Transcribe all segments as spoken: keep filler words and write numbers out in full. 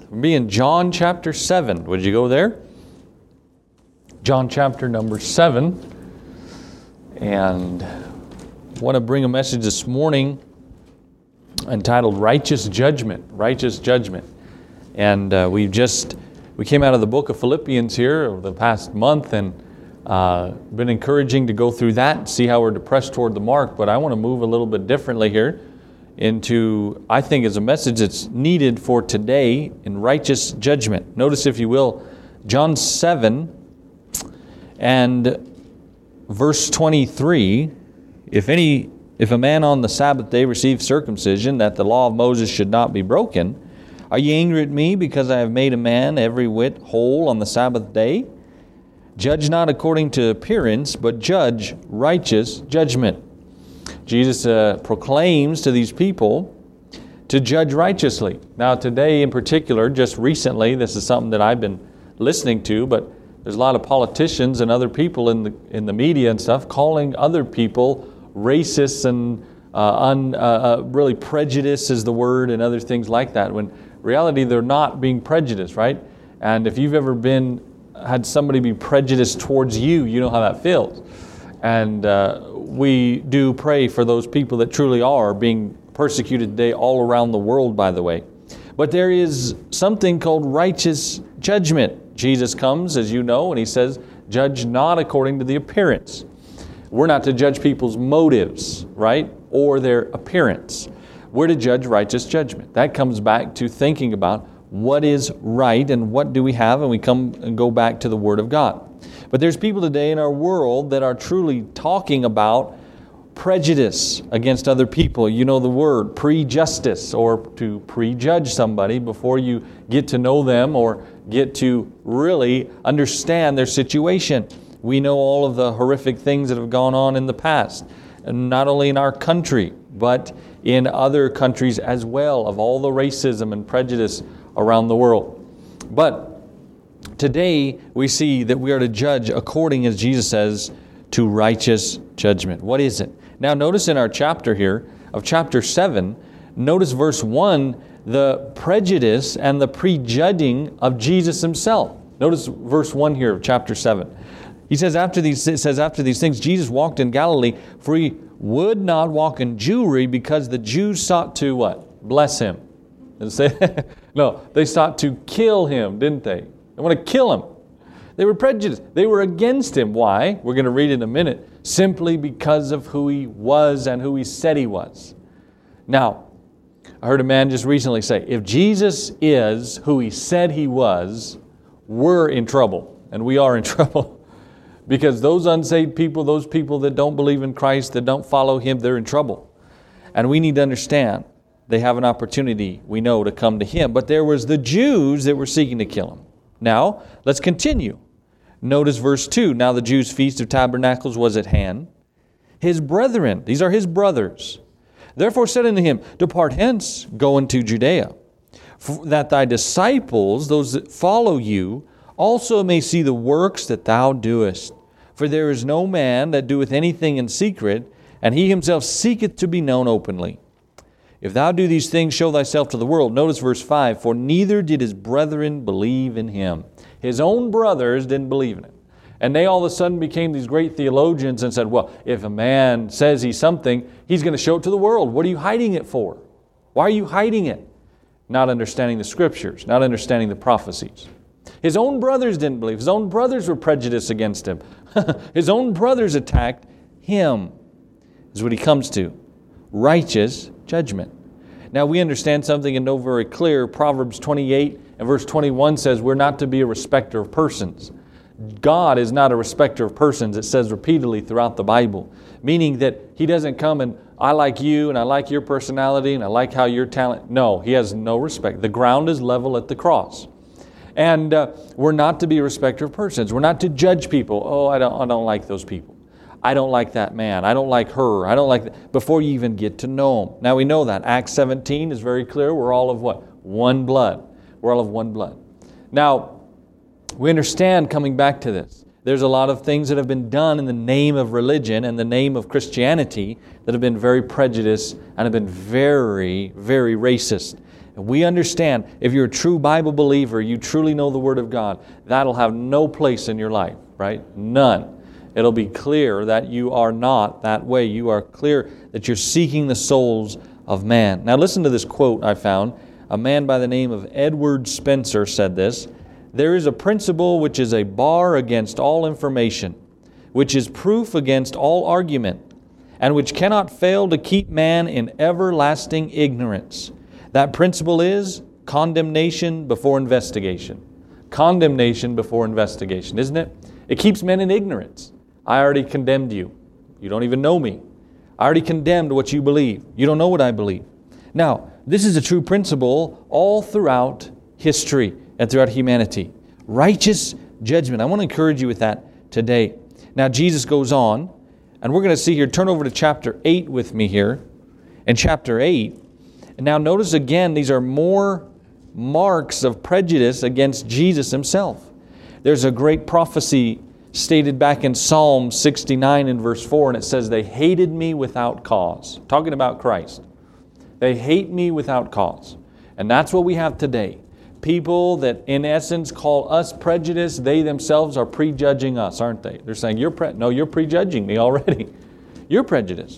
We'll be in John chapter seven. Would you go there? John chapter number seven. And I want to bring a message this morning entitled Righteous Judgment. Righteous Judgment. And uh, we've just, we came out of the book of Philippians here over the past month and uh, been encouraging to go through that and see how we're depressed toward the mark. But I want to move a little bit differently here into, I think, is a message that's needed for today in righteous judgment. Notice, if you will, John seven and verse twenty-three. If any, if a man on the Sabbath day receives circumcision, that the law of Moses should not be broken, are ye angry at me because I have made a man every whit whole on the Sabbath day? Judge not according to appearance, but judge righteous judgment. Jesus uh, proclaims to these people to judge righteously. Now today in particular, just recently, this is something that I've been listening to, but there's a lot of politicians and other people in the in the media and stuff calling other people racist and uh, un, uh, uh, really prejudice is the word and other things like that, when in reality they're not being prejudiced, right? And if you've ever been had somebody be prejudiced towards you, you know how that feels. And uh, we do pray for those people that truly are being persecuted today all around the world, by the way. But there is something called righteous judgment. Jesus comes, as you know, and He says, judge not according to the appearance. We're not to judge people's motives, right? Or their appearance. We're to judge righteous judgment. That comes back to thinking about what is right and what do we have, and we come and go back to the Word of God. But there's people today in our world that are truly talking about prejudice against other people. You know the word, prejustice, or to prejudge somebody before you get to know them or get to really understand their situation. We know all of the horrific things that have gone on in the past, and not only in our country, but in other countries as well, of all the racism and prejudice around the world. But today we see that we are to judge according, as Jesus says, to righteous judgment. What is it? Now notice in our chapter here, of chapter seven, notice verse one, the prejudice and the prejudging of Jesus Himself. Notice verse one here of chapter seven. He says after these, it says, after these things, Jesus walked in Galilee, for He would not walk in Jewry, because the Jews sought to what? Bless Him. And say, no, they sought to kill Him, didn't they? They want to kill Him. They were prejudiced. They were against Him. Why? We're going to read in a minute. Simply because of who He was and who He said He was. Now, I heard a man just recently say, if Jesus is who He said He was, we're in trouble. And we are in trouble. Because those unsaved people, those people that don't believe in Christ, that don't follow Him, they're in trouble. And we need to understand they have an opportunity, we know, to come to Him. But there was the Jews that were seeking to kill Him. Now, let's continue. Notice verse two. Now the Jews' feast of tabernacles was at hand. His brethren, these are His brothers, therefore said unto Him, depart hence, go into Judea, that thy disciples, those that follow you, also may see the works that thou doest. For there is no man that doeth anything in secret, and he himself seeketh to be known openly. If thou do these things, show thyself to the world. Notice verse five, for neither did his brethren believe in him. His own brothers didn't believe in him. And they all of a sudden became these great theologians and said, well, if a man says he's something, he's going to show it to the world. What are you hiding it for? Why are you hiding it? Not understanding the Scriptures, not understanding the prophecies. His own brothers didn't believe. His own brothers were prejudiced against him. His own brothers attacked him. Is what he comes to. Righteous judgment. Now we understand something and know very clear. Proverbs twenty-eight and verse twenty-one says we're not to be a respecter of persons. God is not a respecter of persons. It says repeatedly throughout the Bible. Meaning that He doesn't come and I like you and I like your personality and I like how your talent. No, He has no respect. The ground is level at the cross. And uh, we're not to be a respecter of persons. We're not to judge people. Oh, I don't, I don't like those people. I don't like that man. I don't like her. I don't like that. Before you even get to know them. Now we know that. Acts seventeen is very clear. We're all of what? One blood. We're all of one blood. Now, we understand, coming back to this, there's a lot of things that have been done in the name of religion and the name of Christianity that have been very prejudiced and have been very, very racist. And we understand, if you're a true Bible believer, you truly know the Word of God, that'll have no place in your life, right? None. It'll be clear that you are not that way. You are clear that you're seeking the souls of man. Now listen to this quote I found. A man by the name of Edward Spencer said this: "There is a principle which is a bar against all information, which is proof against all argument, and which cannot fail to keep man in everlasting ignorance. That principle is condemnation before investigation." Condemnation before investigation, isn't it? It keeps men in ignorance. I already condemned you. You don't even know me. I already condemned what you believe. You don't know what I believe. Now, this is a true principle all throughout history and throughout humanity. Righteous judgment. I want to encourage you with that today. Now, Jesus goes on, and we're going to see here, turn over to chapter eight with me here. In chapter eight, and now notice again, these are more marks of prejudice against Jesus Himself. There's a great prophecy stated back in Psalm sixty-nine in verse four, and it says, "They hated me without cause." Talking about Christ. They hate me without cause. And that's what we have today. People that in essence call us prejudiced, they themselves are prejudging us, aren't they? They're saying, you're pre- no, you're prejudging me already. You're prejudiced.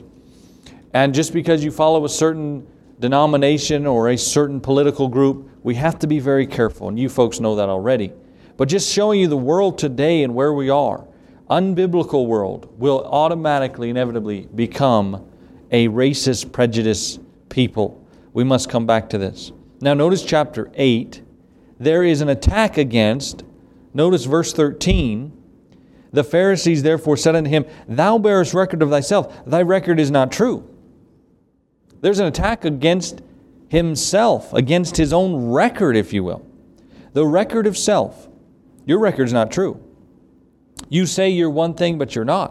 And just because you follow a certain denomination or a certain political group, we have to be very careful. And you folks know that already. But just showing you the world today and where we are, unbiblical world will automatically, inevitably become a racist, prejudiced people. We must come back to this. Now notice chapter eight. There is an attack against, notice verse thirteen, "The Pharisees therefore said unto him, Thou bearest record of thyself, thy record is not true." There's an attack against himself, against his own record, if you will. The record of self. Your record's not true. You say you're one thing, but you're not.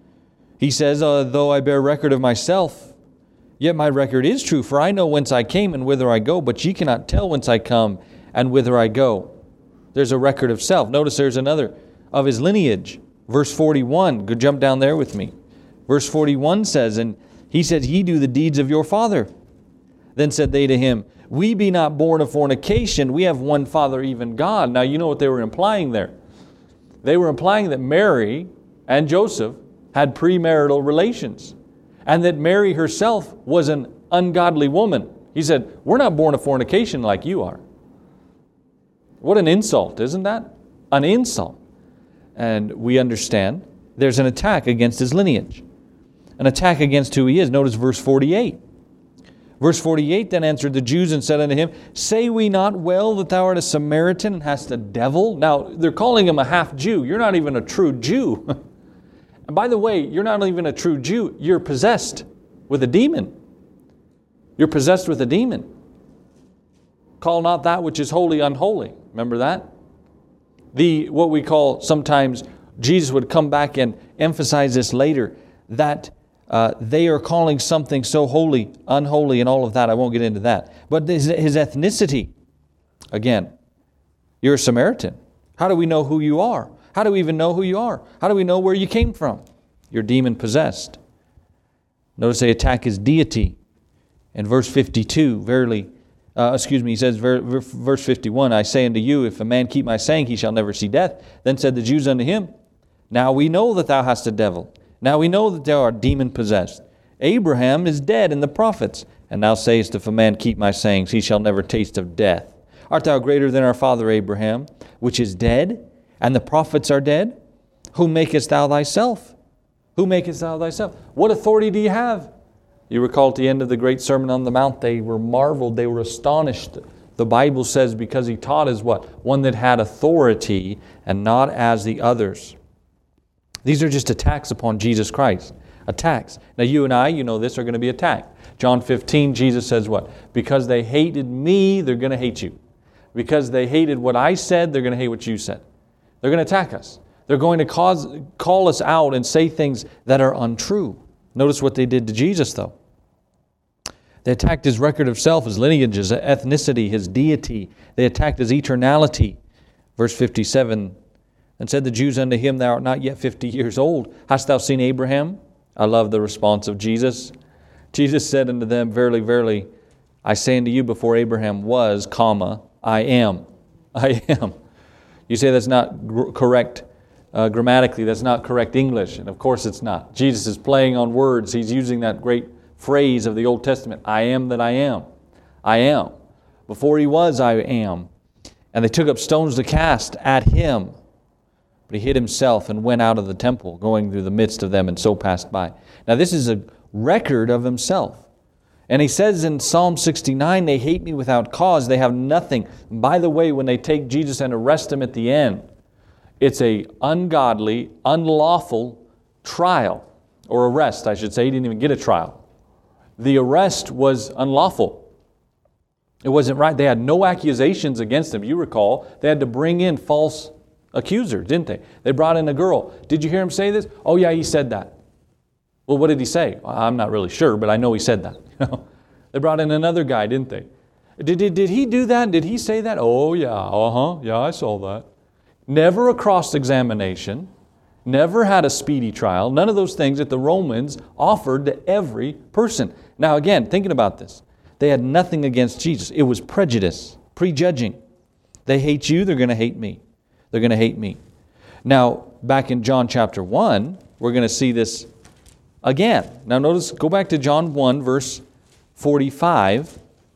He says, uh, though I bear record of myself, yet my record is true, for I know whence I came and whither I go, but ye cannot tell whence I come and whither I go. There's a record of self. Notice there's another of his lineage. Verse forty-one, go jump down there with me. Verse forty-one says, "And he said, Ye do the deeds of your father. Then said they to him, We be not born of fornication, we have one Father, even God." Now you know what they were implying there. They were implying that Mary and Joseph had premarital relations, and that Mary herself was an ungodly woman. He said, we're not born of fornication like you are. What an insult, isn't that? An insult. And we understand there's an attack against his lineage. An attack against who he is. Notice verse forty-eight. Verse forty-eight, "Then answered the Jews and said unto him, Say we not well that thou art a Samaritan and hast a devil?" Now, they're calling him a half-Jew. You're not even a true Jew. And by the way, you're not even a true Jew. You're possessed with a demon. You're possessed with a demon. "Call not that which is holy unholy." Remember that? The what we call sometimes, Jesus would come back and emphasize this later, that uh, they are calling something so holy, unholy, and all of that. I won't get into that. But his, his ethnicity, again, you're a Samaritan. How do we know who you are? How do we even know who you are? How do we know where you came from? You're demon possessed. Notice they attack his deity. In verse fifty-two, verily, uh, excuse me, he says, ver, ver, verse fifty-one, "I say unto you, if a man keep my saying, he shall never see death. Then said the Jews unto him, Now we know that thou hast a devil. Now we know that thou art demon possessed. Abraham is dead and the prophets. And thou sayest, if a man keep my sayings, he shall never taste of death. Art thou greater than our father Abraham, which is dead, and the prophets are dead? Who makest thou thyself? Who makest thou thyself? What authority do you have? You recall at the end of the great Sermon on the Mount, they were marveled, they were astonished. The Bible says because he taught as what? One that had authority and not as the others. These are just attacks upon Jesus Christ. Attacks. Now you and I, you know this, are going to be attacked. John fifteen, Jesus says what? Because they hated me, they're going to hate you. Because they hated what I said, they're going to hate what you said. They're going to attack us. They're going to cause, call us out and say things that are untrue. Notice what they did to Jesus though. They attacked his record of self, his lineage, his ethnicity, his deity. They attacked his eternality. Verse fifty-seven, "And said the Jews unto him, Thou art not yet fifty years old. Hast thou seen Abraham?" I love the response of Jesus. Jesus said unto them, Verily, verily, I say unto you, before Abraham was, comma, I am. I am. You say that's not gr- correct uh, grammatically, that's not correct English, and of course it's not. Jesus is playing on words. He's using that great phrase of the Old Testament, I am that I am. I am. Before he was, I am. And they took up stones to cast at him. But he hid himself and went out of the temple, going through the midst of them, and so passed by. Now this is a record of himself. And he says in Psalm sixty-nine, they hate me without cause. They have nothing. And by the way, when they take Jesus and arrest him at the end, it's a ungodly, unlawful trial, or arrest, I should say. He didn't even get a trial. The arrest was unlawful. It wasn't right. They had no accusations against him. You recall, they had to bring in false accusers, didn't they? They brought in a girl. Did you hear him say this? Oh yeah, he said that. Well, what did he say? I'm not really sure, but I know he said that. They brought in another guy, didn't they? Did, did, did he do that? Did he say that? Oh yeah, uh-huh, yeah, I saw that. Never a cross-examination. Never had a speedy trial. None of those things that the Romans offered to every person. Now again, thinking about this, they had nothing against Jesus. It was prejudice, prejudging. They hate you, they're going to hate me. They're going to hate me. Now, back in John chapter one, we're going to see this again. Now notice, go back to John one, verse forty-five.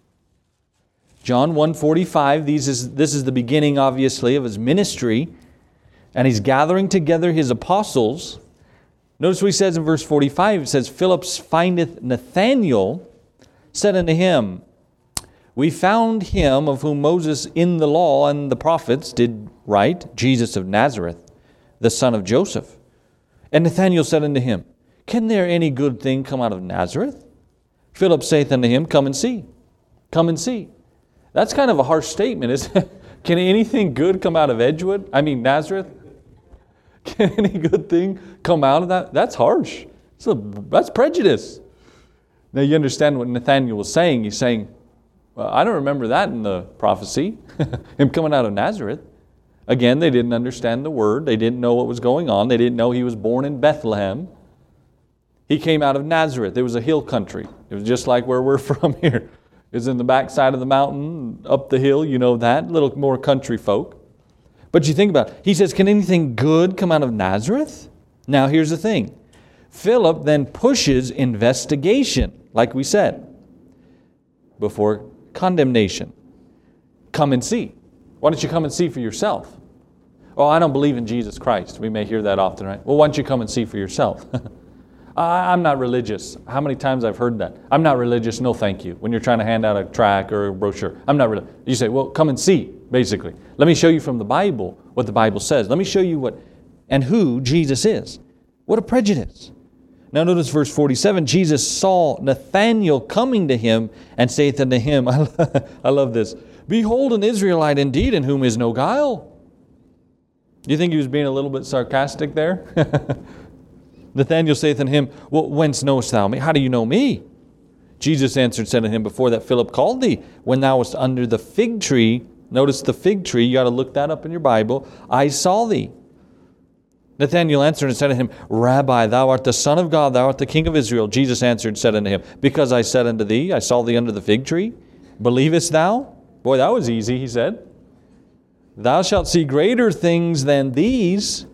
John one forty-five, these is, this is the beginning, obviously, of his ministry. And he's gathering together his apostles. Notice what he says in verse forty-five. It says, Philip findeth Nathanael, said unto him, we found him of whom Moses in the law and the prophets did write, Jesus of Nazareth, the son of Joseph. And Nathanael said unto him, can there any good thing come out of Nazareth? Philip saith unto him, come and see. Come and see. That's kind of a harsh statement, isn't it? Can anything good come out of Edgewood? I mean Nazareth? Can any good thing come out of that? That's harsh. So that's prejudice. Now you understand what Nathanael was saying. He's saying, well, I don't remember that in the prophecy. Him coming out of Nazareth. Again, they didn't understand the word. They didn't know what was going on. They didn't know he was born in Bethlehem. He came out of Nazareth. It was a hill country. It was just like where we're from here. It was in the backside of the mountain, up the hill, you know that, a little more country folk. But you think about it. He says, can anything good come out of Nazareth? Now here's the thing. Philip then pushes investigation, like we said, before condemnation. Come and see. Why don't you come and see for yourself? Oh, I don't believe in Jesus Christ. We may hear that often, right? Well, why don't you come and see for yourself? I, I'm not religious. How many times I've heard that? I'm not religious, no thank you. When you're trying to hand out a tract or a brochure. I'm not religious. You say, well, come and see, basically. Let me show you from the Bible what the Bible says. Let me show you what and who Jesus is. What a prejudice. Now notice verse forty-seven. Jesus saw Nathanael coming to him and saith unto him, I love this, behold an Israelite indeed in whom is no guile. Do you think he was being a little bit sarcastic there? Nathanael saith unto him, well, whence knowest thou me? How do you know me? Jesus answered, said unto him, before that Philip called thee, when thou wast under the fig tree, notice the fig tree, you got to look that up in your Bible, I saw thee. Nathanael answered and said unto him, Rabbi, thou art the Son of God, thou art the King of Israel. Jesus answered and said unto him, because I said unto thee, I saw thee under the fig tree. Believest thou? Boy, that was easy, he said. Thou shalt see greater things than these.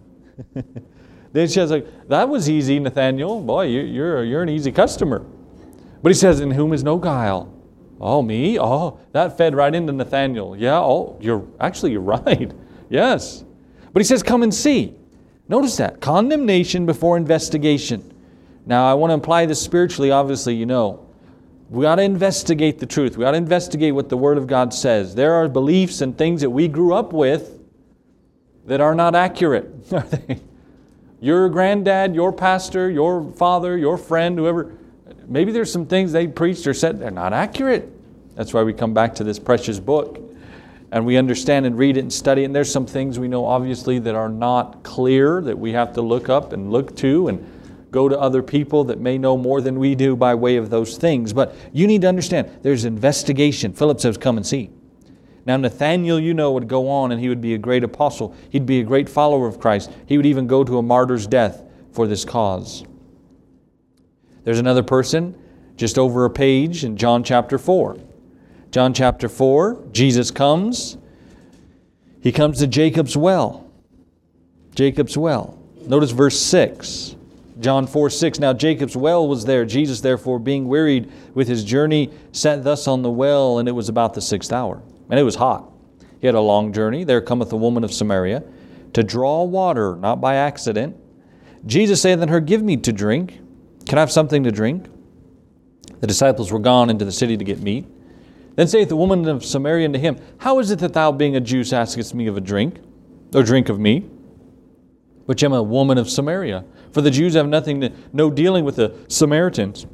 Then she says, like, that was easy, Nathanael. Boy, you, you're, you're an easy customer. But he says, in whom is no guile. Oh, me? Oh, that fed right into Nathanael. Yeah, oh, you're actually, you're right. Yes. But he says, come and see. Notice that. Condemnation before investigation. Now, I want to imply this spiritually, obviously, you know. We got to investigate the truth. We got to investigate what the Word of God says. There are beliefs and things that we grew up with that are not accurate. Are they? Your granddad, your pastor, your father, your friend, whoever, maybe there's some things they preached or said, they're not accurate. That's why we come back to this precious book. And we understand and read it and study it. And there's some things we know obviously that are not clear, that we have to look up and look to and go to other people that may know more than we do by way of those things. But you need to understand, there's investigation. Philip says, come and see. Now Nathanael, you know, would go on and he would be a great apostle. He'd be a great follower of Christ. He would even go to a martyr's death for this cause. There's another person just over a page in John chapter four. John chapter four, Jesus comes. He comes to Jacob's well. Jacob's well. Notice verse six. John four six. Now Jacob's well was there. Jesus, therefore, being wearied with his journey, sat thus on the well, and it was about the sixth hour. And it was hot. He had a long journey. There cometh a woman of Samaria to draw water, not by accident. Jesus saith unto her, Give me to drink. Can I have something to drink? The disciples were gone into the city to get meat. Then saith the woman of Samaria unto him, How is it that thou, being a Jew, askest me of a drink, or drink of me, which am a woman of Samaria? For the Jews have nothing to, no dealing with the Samaritans.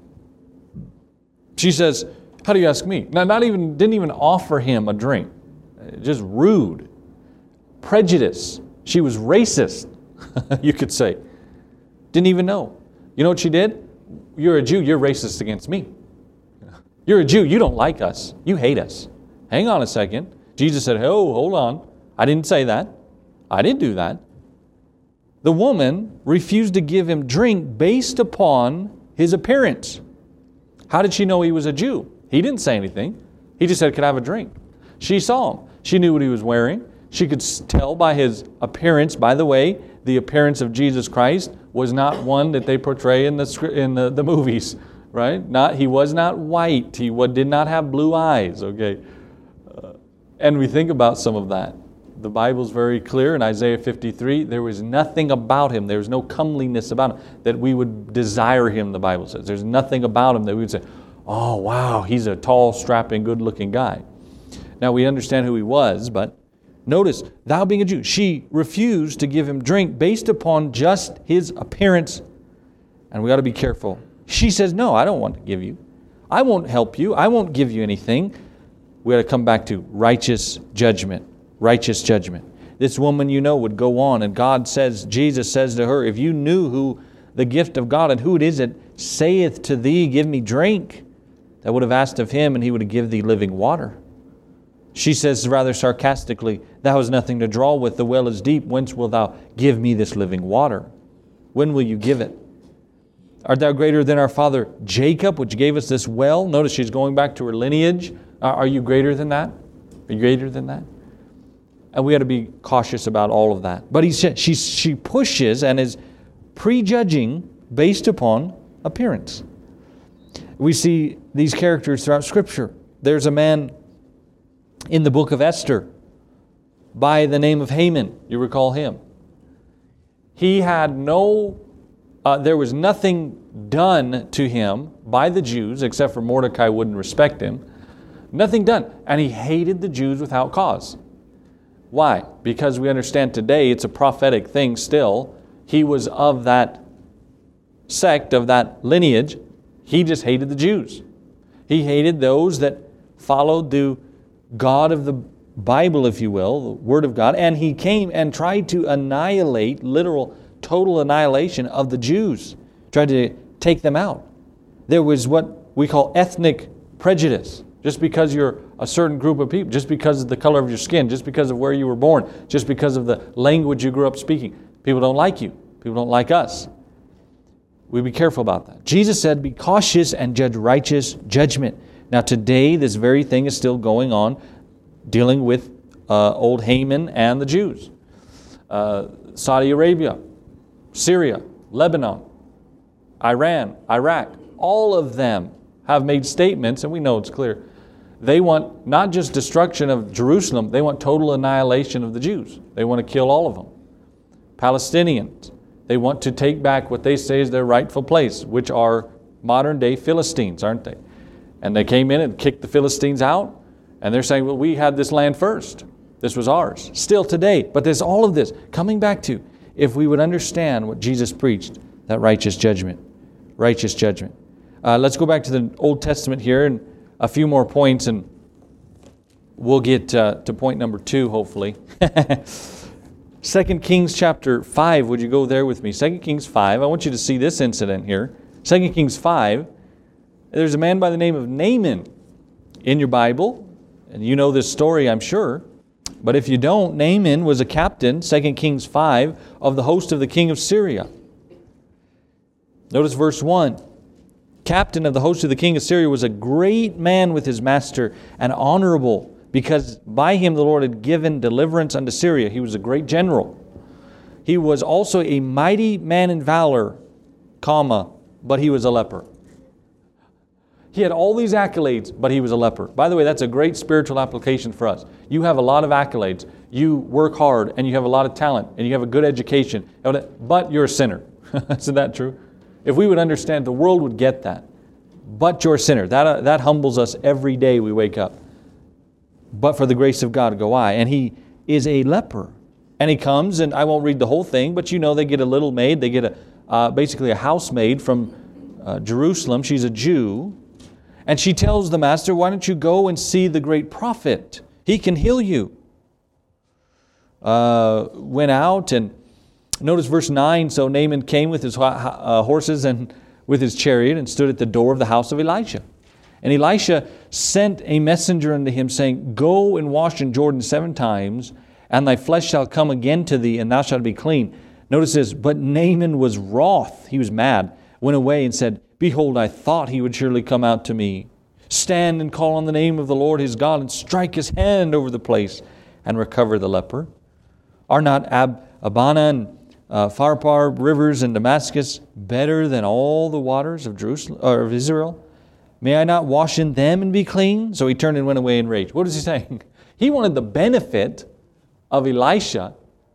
She says, How do you ask me? Now, not even, didn't even offer him a drink. Just rude. Prejudice. She was racist, you could say. Didn't even know. You know what she did? You're a Jew, you're racist against me. You're a Jew, you don't like us. You hate us. Hang on a second. Jesus said, Oh, hold on. I didn't say that. I didn't do that. The woman refused to give him drink based upon his appearance. How did she know he was a Jew? He didn't say anything. He just said, Can I have a drink? She saw him. She knew what he was wearing. She could tell by his appearance. By the way, the appearance of Jesus Christ was not one that they portray in the in the, the movies, right? Not he was not white. He did not have blue eyes. Okay, uh, and we think about some of that. The Bible's very clear in Isaiah fifty-three. There was nothing about him. There was no comeliness about him that we would desire him. The Bible says there's nothing about him that we would say, "Oh wow, he's a tall, strapping, good-looking guy." Now we understand who he was, but notice, thou being a Jew, she refused to give him drink based upon just his appearance. And we got to be careful. She says, no, I don't want to give you. I won't help you. I won't give you anything. We got to come back to righteous judgment. Righteous judgment. This woman, you know, would go on, and God says, Jesus says to her, if you knew who the gift of God and who it is that saith to thee, give me drink, that would have asked of him, and he would have given thee living water. She says rather sarcastically, Thou hast nothing to draw with, the well is deep, whence wilt thou give me this living water? When will you give it? Art thou greater than our father Jacob, which gave us this well? Notice she's going back to her lineage. Are you greater than that? Are you greater than that? And we got to be cautious about all of that. But he she, she pushes and is prejudging based upon appearance. We see these characters throughout Scripture. There's a man in the book of Esther by the name of Haman. You recall him. He had no, uh, there was nothing done to him by the Jews except for Mordecai wouldn't respect him. Nothing done. And he hated the Jews without cause. Why? Because we understand today it's a prophetic thing still. He was of that sect, of that lineage. He just hated the Jews. He hated those that followed the God of the Bible, if you will, the Word of God, and he came and tried to annihilate, literal, total annihilation of the Jews, tried to take them out. There was what we call ethnic prejudice. Just because you're a certain group of people, just because of the color of your skin, just because of where you were born, just because of the language you grew up speaking, people don't like you. People don't like us. We be careful about that. Jesus said, be cautious and judge righteous judgment. Now today, this very thing is still going on, dealing with uh, old Haman and the Jews. Uh, Saudi Arabia, Syria, Lebanon, Iran, Iraq, all of them have made statements, and we know it's clear. They want not just destruction of Jerusalem, they want total annihilation of the Jews. They want to kill all of them. Palestinians, they want to take back what they say is their rightful place, which are modern day Philistines, aren't they? And they came in and kicked the Philistines out. And they're saying, well, we had this land first. This was ours. Still today. But there's all of this coming back to, if we would understand what Jesus preached, that righteous judgment. Righteous judgment. Uh, let's go back to the Old Testament here and a few more points, and we'll get uh, to point number two, hopefully. Second Kings chapter five. Would you go there with me? Second Kings five. I want you to see this incident here. Second Kings five. There's a man by the name of Naaman in your Bible, and you know this story, I'm sure. But if you don't, Naaman was a captain, Second Kings five, of the host of the king of Syria. Notice verse one. captain of the host of the king of Syria was a great man with his master and honorable, because by him the Lord had given deliverance unto Syria. He was a great general. He was also a mighty man in valor, comma, but he was a leper. He had all these accolades, but he was a leper. By the way, that's a great spiritual application for us. You have a lot of accolades. You work hard, and you have a lot of talent, and you have a good education, but you're a sinner. Isn't that true? If we would understand, the world would get that. But you're a sinner. That, uh, that humbles us every day we wake up. But for the grace of God go I. And he is a leper. And he comes, and I won't read the whole thing, but you know they get a little maid. They get a uh, basically a housemaid from uh, Jerusalem. She's a Jew. And she tells the master, why don't you go and see the great prophet? He can heal you. Uh, went out, and notice verse nine. So Naaman came with his uh, horses and with his chariot and stood at the door of the house of Elisha. And Elisha sent a messenger unto him, saying, go and wash in Jordan seven times, and thy flesh shall come again to thee, and thou shalt be clean. Notice this, but Naaman was wroth, he was mad, went away and said, behold, I thought he would surely come out to me. Stand and call on the name of the Lord his God, and strike his hand over the place, and recover the leper. Are not Ab- Abana and uh, Pharpar rivers in Damascus better than all the waters of Jerusalem or of Israel? May I not wash in them and be clean? So he turned and went away in rage. What is he saying? He wanted the benefit of Elisha,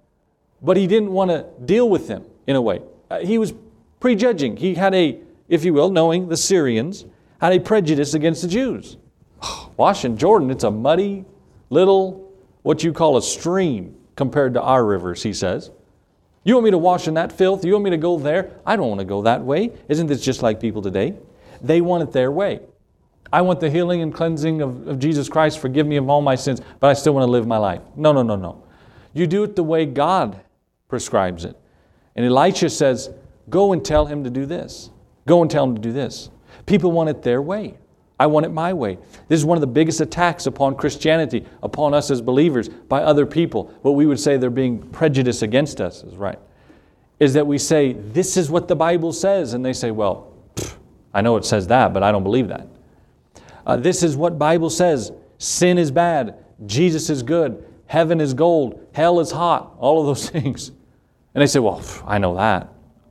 but he didn't want to deal with them in a way. Uh, he was prejudging. He had a, if you will, knowing the Syrians, had a prejudice against the Jews. Wash in Jordan, it's a muddy little, what you call a stream compared to our rivers, he says. You want me to wash in that filth? You want me to go there? I don't want to go that way. Isn't this just like people today? They want it their way. I want the healing and cleansing of, of Jesus Christ. Forgive me of all my sins, but I still want to live my life. No, no, no, no. You do it the way God prescribes it. And Elisha says, go and tell him to do this. Go and tell him to do this. People want it their way. I want it my way. This is one of the biggest attacks upon Christianity, upon us as believers, by other people. What we would say they're being prejudiced against us is right. Is that we say, this is what the Bible says. And they say, well, pff, I know it says that, but I don't believe that. Uh, this is what Bible says. Sin is bad. Jesus is good. Heaven is gold. Hell is hot. All of those things. And they say, well, pff, I know that.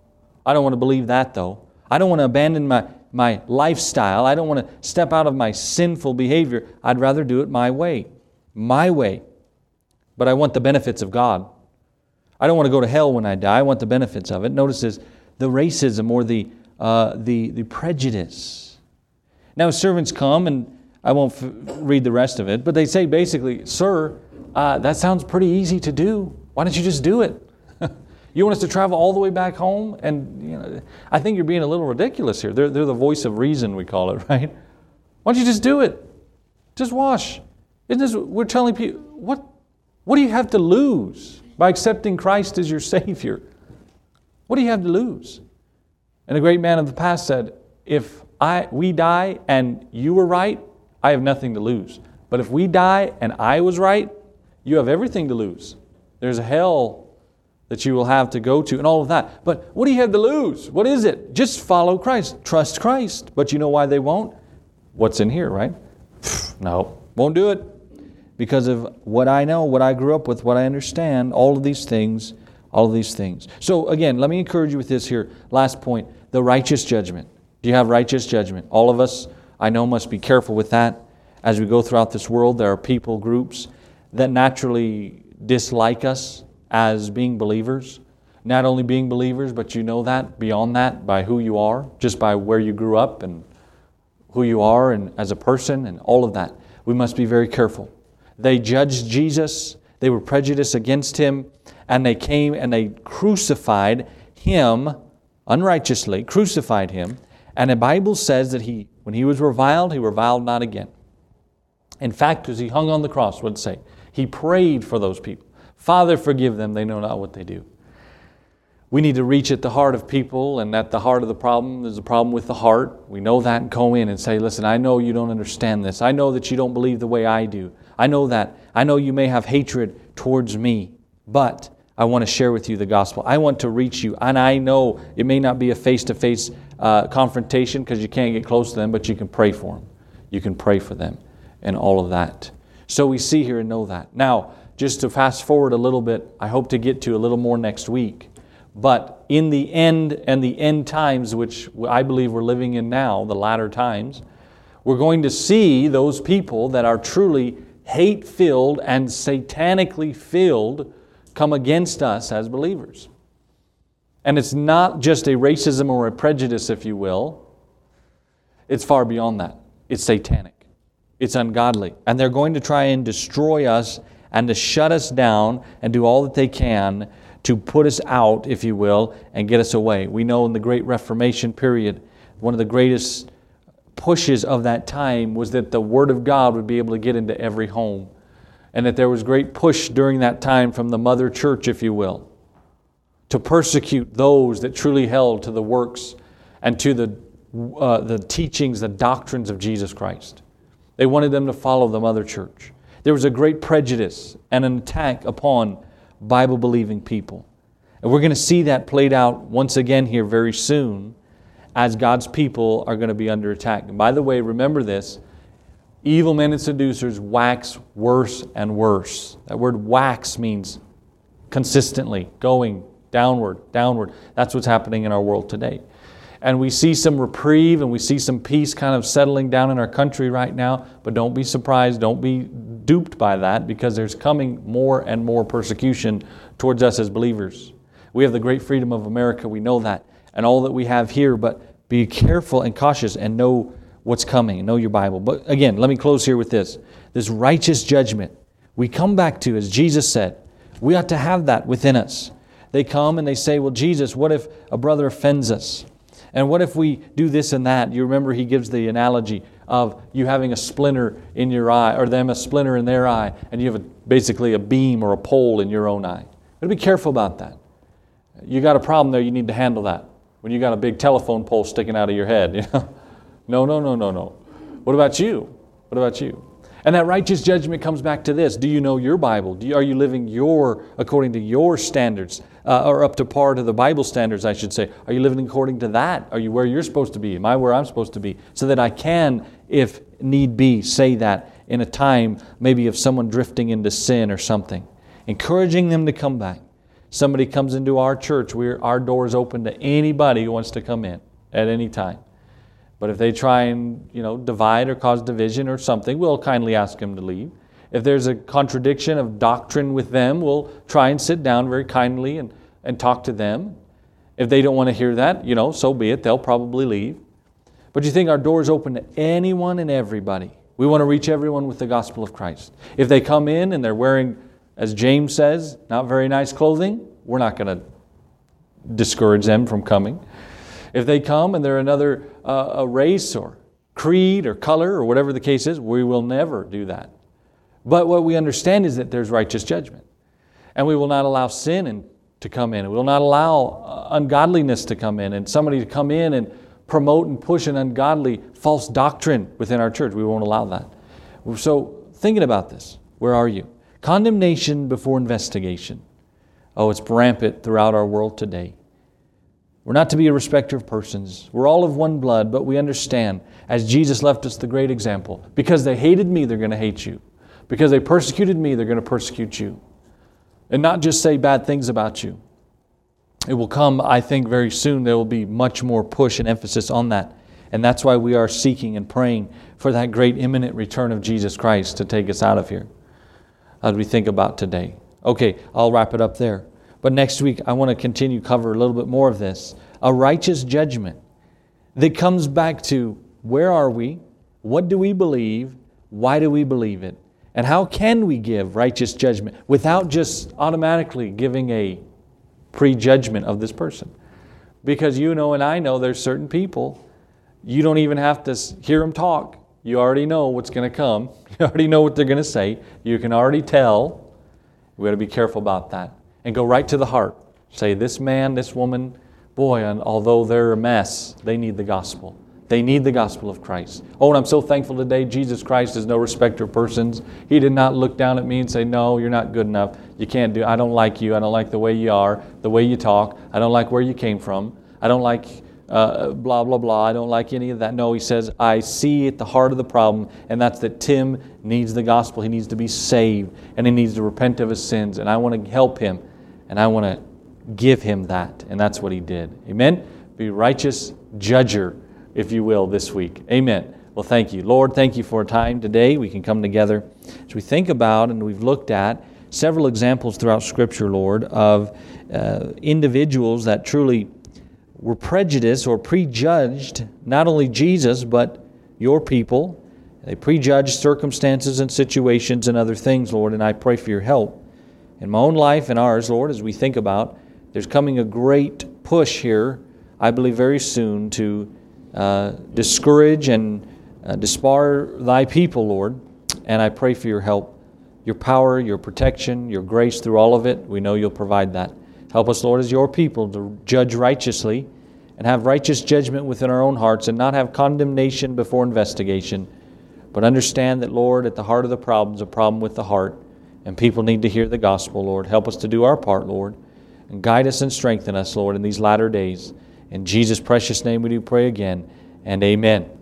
I don't want to believe that though. I don't want to abandon my my lifestyle. I don't want to step out of my sinful behavior. I'd rather do it my way. My way. But I want the benefits of God. I don't want to go to hell when I die. I want the benefits of it. Notice this, the racism or the, uh, the, the prejudice. Now servants come, and I won't f- read the rest of it, but they say basically, sir, uh, that sounds pretty easy to do. Why don't you just do it? You want us to travel all the way back home? And you know, I think you're being a little ridiculous here. They're, they're the voice of reason, we call it, right? Why don't you just do it? Just wash. Isn't this, we're telling people, what, what do you have to lose by accepting Christ as your Savior? What do you have to lose? And a great man of the past said, if I we die and you were right, I have nothing to lose. But if we die and I was right, you have everything to lose. There's a hell that you will have to go to and all of that. But what do you have to lose? What is it? Just follow Christ. Trust Christ. But you know why they won't? What's in here, right? No, won't do it. Because of what I know, what I grew up with, what I understand, all of these things, all of these things. So again, let me encourage you with this here. Last point, the righteous judgment. Do you have righteous judgment? All of us, I know, must be careful with that. As we go throughout this world, there are people groups that naturally dislike us as being believers. Not only being believers, but you know that beyond that by who you are, just by where you grew up and who you are and as a person and all of that. We must be very careful. They judged Jesus. They were prejudiced against Him, and they came and they crucified Him unrighteously, crucified Him. And the Bible says that He, when He was reviled, He reviled not again. In fact, as He hung on the cross, what did it say? He prayed for those people. Father, forgive them, they know not what they do. We need to reach at the heart of people, and at the heart of the problem, there's a problem with the heart. We know that, and go in and say, listen, I know you don't understand this. I know that you don't believe the way I do. I know that. I know you may have hatred towards me, but I want to share with you the gospel. I want to reach you, and I know it may not be a face-to-face uh, confrontation because you can't get close to them, but you can pray for them. You can pray for them and all of that. So we see here and know that. Now, just to fast forward a little bit, I hope to get to a little more next week. But in the end and the end times, which I believe we're living in now, the latter times, we're going to see those people that are truly hate-filled and satanically filled come against us as believers. And it's not just a racism or a prejudice, if you will. It's far beyond that. It's satanic. It's ungodly. And they're going to try and destroy us and to shut us down and do all that they can to put us out, if you will, and get us away. We know in the Great Reformation period, one of the greatest pushes of that time was that the Word of God would be able to get into every home. And that there was great push during that time from the Mother Church, if you will, to persecute those that truly held to the works and to the, uh, the teachings, the doctrines of Jesus Christ. They wanted them to follow the Mother Church. There was a great prejudice and an attack upon Bible-believing people. And we're going to see that played out once again here very soon as God's people are going to be under attack. And by the way, remember this, evil men and seducers wax worse and worse. That word wax means consistently, going downward, downward. That's what's happening in our world today. And we see some reprieve and we see some peace kind of settling down in our country right now. But don't be surprised, don't be duped by that, because there's coming more and more persecution towards us as believers. We have the great freedom of America, we know that, and all that we have here, but be careful and cautious and know what's coming, know your Bible. But again, let me close here with this. This righteous judgment we come back to, as Jesus said, we ought to have that within us. They come and they say, well, Jesus, what if a brother offends us? And what if we do this and that? You remember he gives the analogy of you having a splinter in your eye, or them a splinter in their eye, and you have a, basically a beam or a pole in your own eye. But be careful about that. You got a problem there, you need to handle that. When you got a big telephone pole sticking out of your head, you know? No, no, no, no, no. What about you? What about you? And that righteous judgment comes back to this. Do you know your Bible? Do you, are you living your according to your standards, uh, or up to par to the Bible standards, I should say? Are you living according to that? Are you where you're supposed to be? Am I where I'm supposed to be? So that I can, if need be, say that in a time maybe of someone drifting into sin or something. Encouraging them to come back. Somebody comes into our church, we're, our door is open to anybody who wants to come in at any time. But if they try and, you know, divide or cause division or something, we'll kindly ask them to leave. If there's a contradiction of doctrine with them, we'll try and sit down very kindly and, and talk to them. If they don't want to hear that, you know, so be it. They'll probably leave. But you think our door is open to anyone and everybody. We want to reach everyone with the gospel of Christ. If they come in and they're wearing, as James says, not very nice clothing, we're not going to discourage them from coming. If they come and they're another uh, a race or creed or color or whatever the case is, we will never do that. But what we understand is that there's righteous judgment. And we will not allow sin in, to come in. We will not allow uh, ungodliness to come in and somebody to come in and promote and push an ungodly false doctrine within our church. We won't allow that. So thinking about this, where are you? Condemnation before investigation. Oh, it's rampant throughout our world today. We're not to be a respecter of persons. We're all of one blood, but we understand, as Jesus left us the great example, because they hated me, they're going to hate you. Because they persecuted me, they're going to persecute you. And not just say bad things about you. It will come, I think, very soon. There will be much more push and emphasis on that. And that's why we are seeking and praying for that great imminent return of Jesus Christ to take us out of here, as we think about today. Okay, I'll wrap it up there. But next week, I want to continue cover a little bit more of this. A righteous judgment that comes back to where are we? What do we believe? Why do we believe it? And how can we give righteous judgment without just automatically giving a prejudgment of this person? Because you know and I know there's certain people, you don't even have to hear them talk. You already know what's going to come. You already know what they're going to say. You can already tell. We've got to be careful about that. And go right to the heart. Say, this man, this woman, boy, and although they're a mess, they need the gospel. They need the gospel of Christ. Oh, and I'm so thankful today, Jesus Christ is no respecter of persons. He did not look down at me and say, no, you're not good enough. You can't do it. I don't like you. I don't like the way you are, the way you talk. I don't like where you came from. I don't like uh, blah, blah, blah. I don't like any of that. No, he says, I see at the heart of the problem, and that's that Tim needs the gospel. He needs to be saved, and he needs to repent of his sins, and I want to help him, and I want to give him that. And that's what he did. Amen? Be righteous judger, if you will, this week. Amen. Well, thank you. Lord, thank you for a time today we can come together as we think about and we've looked at several examples throughout Scripture, Lord, of uh, individuals that truly were prejudiced or prejudged not only Jesus, but your people. They prejudged circumstances and situations and other things, Lord, and I pray for your help in my own life and ours, Lord, as we think about there's coming a great push here, I believe very soon, to uh, discourage and uh, disbar thy people, Lord, and I pray for your help, your power, your protection, your grace through all of it. We know you'll provide that. Help us, Lord, as your people to judge righteously and have righteous judgment within our own hearts and not have condemnation before investigation, but understand that, Lord, at the heart of the problem is a problem with the heart, and people need to hear the gospel, Lord. Help us to do our part, Lord, and guide us and strengthen us, Lord, in these latter days. In Jesus' precious name we do pray again, and amen.